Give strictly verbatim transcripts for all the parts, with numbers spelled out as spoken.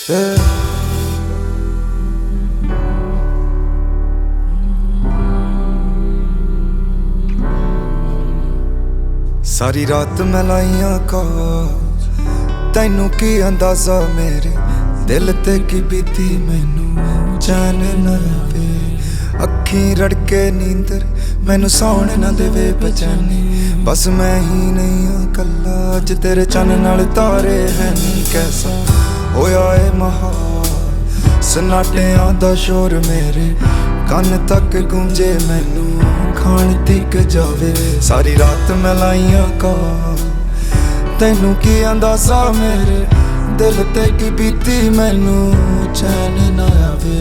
सारी रात मैं लाइया कॉल तैनू की अंदाजा मेरे दिल ते की बीती मैनू चैन न आवे अखी रड़के नींदर मैनू सौण न देवे बेचैनी बस मैं ही नहीं हाँ कल्ला अज तेरे चन नाल तारे है नहीं कैसा होया ए महाल सन्नाटियां दा शोर मेरे कन तक गूंजे मैनू खान तिक जावे सारी रात मैं लाइया कॉल तैनू की अंदाजा मेरे दिल ते की बीती मैनू चैन न आवे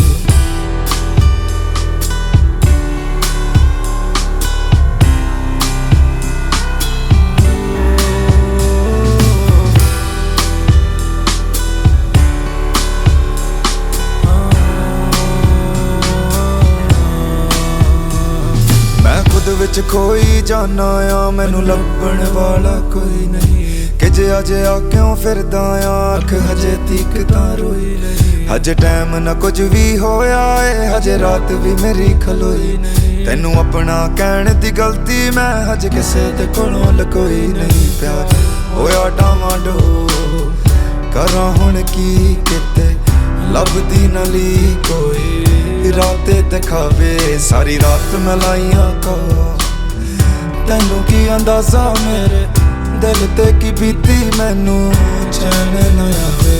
विच खोई जाना आ मैनू लभण वाला कोई नहीं कि जे अज आ क्यों फिरदा आ अख हजे तीक तां रोई नहीं हजे टाइम न कुछ भी होया है हजे रात भी मेरी खलोई नहीं तैनू अपना कहण दी गलती मैं हजे किसे दे कोलों लकोई नहीं प्यार होया डावाडो करां हुण की किते लभदी न ली कोई राते ते खावे सारी रात मैं लाइया कॉल तैनू की अंदाजा मेरे दिल ते की बीती मैनू चैन न आवे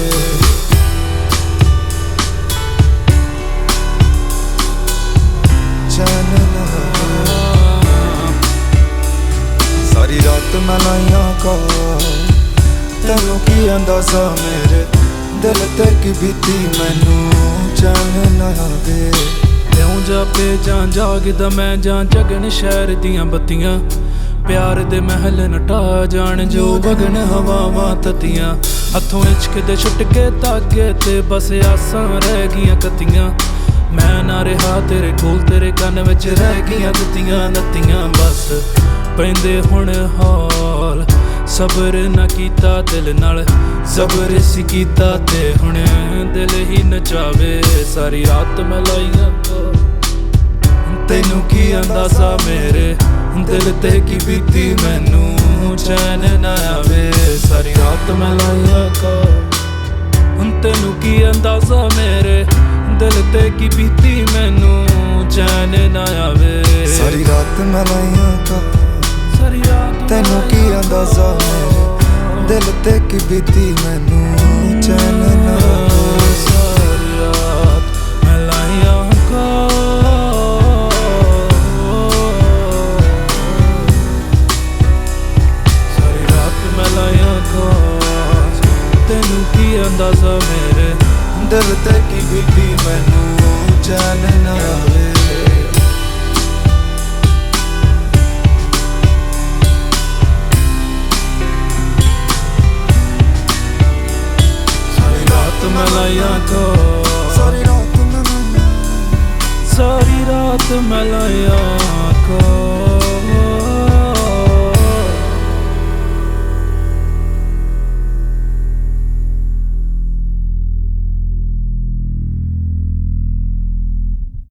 चैन न आवे सारी रात मैं लाइया कॉल तैनू की अंदाजा मेरे दिल ते की बीती मैनू चैन न आवे त्यों जापे जां जागदा मैं जां जगन शहर दियां बत्तियां प्यार दे महल नटा जान जो बगन हवावां ततियां हथों इश्क दे छुट के धागे ते बस आसां रह गियां कतियां मैं ना रहा तेरे कोल तेरे कन विच रह गियां दित्तियां नत्तियां बस पैंदे हुण हाल सबर ना कीता दिल नाल सबर सी कीता ते हुण दिल ही नचावे सारी रात मैं लाइया तैनू की अंदाजा मेरे दिल ते की बीती मैनू चैन न आवे सारी रात मैं लाइया कॉल तैनू की अंदाजा मेरे दिल ते की बीती मैनू चैन न आवे सारी रात मैं लाइया कॉल तैनू की अंदाजा मेरे दिल ते की बीती मैनू चैन न आवे सारी रात मैं लाइया तैनू की अंदाजा मेरे दिल ते की बीती मैनू चैन न आवे सारी रात मैं लाइया कॉल सारी रात मैं लाइया सारी रात मैं लाइया कॉल।